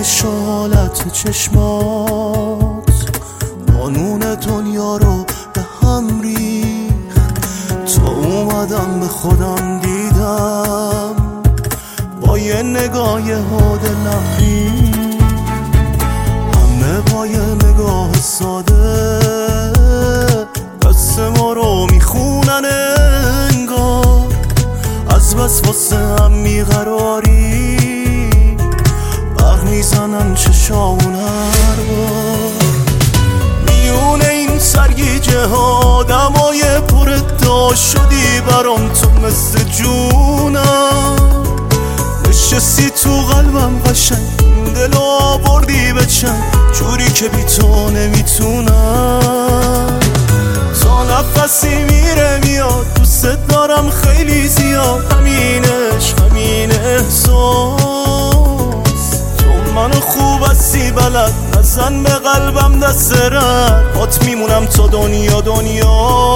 شالت چشمات قانون دنیا رو به هم ریخت. تا اومدم به خودم دیدم با یه نگاه ها دلم ریخت. همه با یه نگاه ساده دست ما رو میخونن انگار، از بس واسه هم بیقراری برق میزنن چشامون هر بار. میونه این سرگیجه ها دمای پر ادعا شدی برام، تو مثل جونم نشستی تو قلبم قشنگ، دلو آوردی به چنگ جوری که بی تو نمیتونم. تا نفسی میره میاد دوست دارم خیلی زیاد، همینش همین احساس. تو منو خوب هستی بلد نزن به قلبم دست رد، بات میمونم تا دنیا دنیا.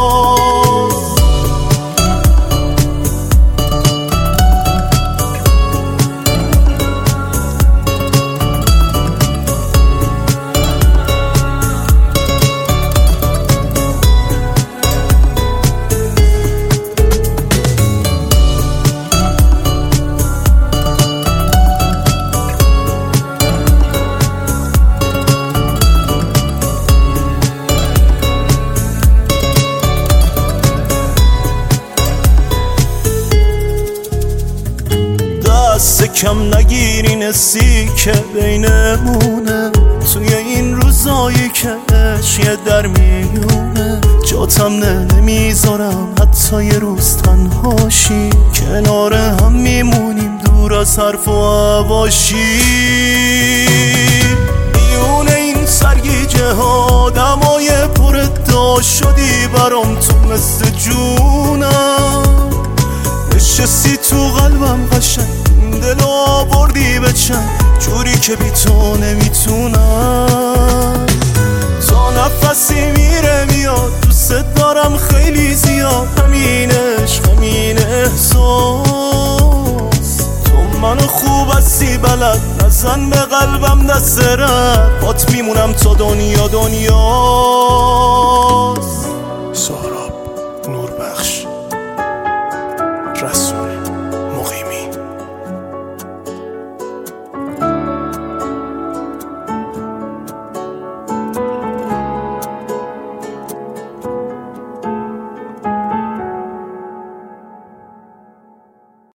دست کم نگیری نسی که بینمونه، توی این روزایی که عشق در میونه. جاتم نمیذارم حتی یه روز تنهاشی، کنار هم میمونیم دور از حرف و حواشی. میونه این سرگیجه ها دمای پر ادعا شدی برام، تو مثل جونم نشستی تو قلبم قشنگ، دلو آوردی به چنگ جوری که بی تو نمیتونم. تا نفسی میره میاد دوست دارم خیلی زیاد، همینش همین احساس. تو منو خوب هستی بلد نزن به قلبم دست رد، بات میمونم تا دنیا دنیاست.